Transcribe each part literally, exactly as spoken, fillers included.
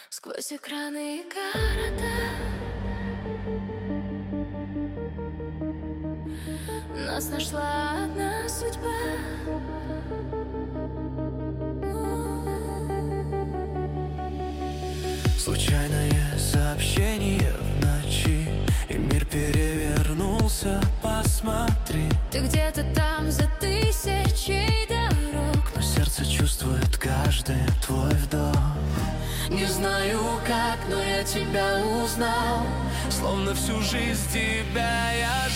Сквозь экраны и города нас нашла одна судьба. Случайное сообщение в ночи, и мир перевернулся, посмотри. Ты где-то там за тысячей дорог, но сердце чувствует каждый твой вдох. Не знаю как, но я тебя узнал, словно всю жизнь тебя я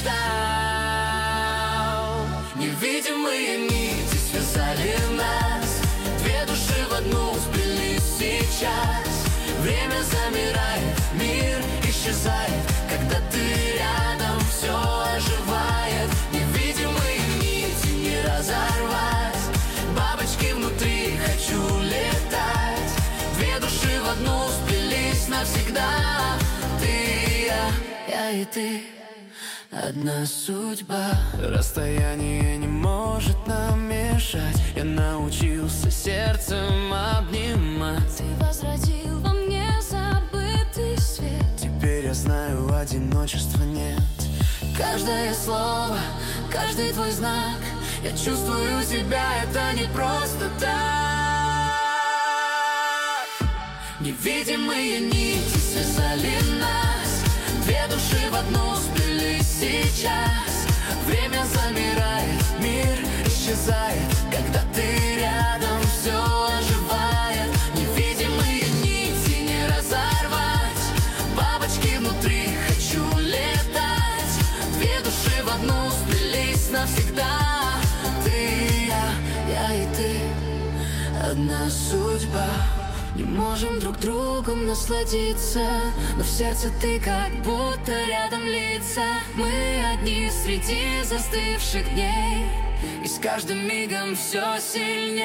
ждал. Невидимые нити связали нас, две души в одну сплелись сейчас. Время замирает, мир исчезает, когда ты рядом, все оживает. Невидимые нити не разорвать, бабочки внутри, хочу летать. Две души в одну сплелись навсегда, ты и я, я и ты, одна судьба. Расстояние не может нам мешать, я научился сердцем обнимать. Ты возродил во мне забытый свет, теперь я знаю, одиночества нет. Каждое слово, каждый твой знак, я чувствую тебя, это не просто так. Невидимые нити связали нас, две души в одну сплелись сейчас. Время замирает, мир исчезает, когда ты рядом, все оживает. Невидимые нити не разорвать, бабочки внутри, хочу летать. Две души в одну сплелись навсегда, ты и я, я и ты, одна судьба. Не можем друг другом насладиться, но в сердце ты как будто рядом лица. Мы одни среди застывших дней, и с каждым мигом все сильней.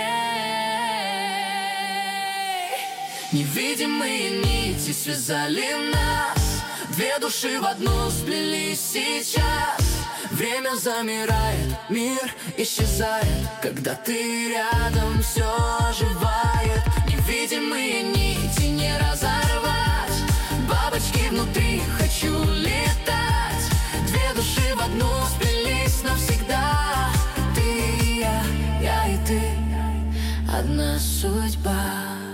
Невидимые нити связали нас, две души в одну сплелись сейчас. Время замирает, мир исчезает, когда ты рядом, все оживает. Невидимые нити не разорвать, бабочки внутри, хочу летать. Две души в одну сплелись навсегда, ты и я, я и ты, одна судьба.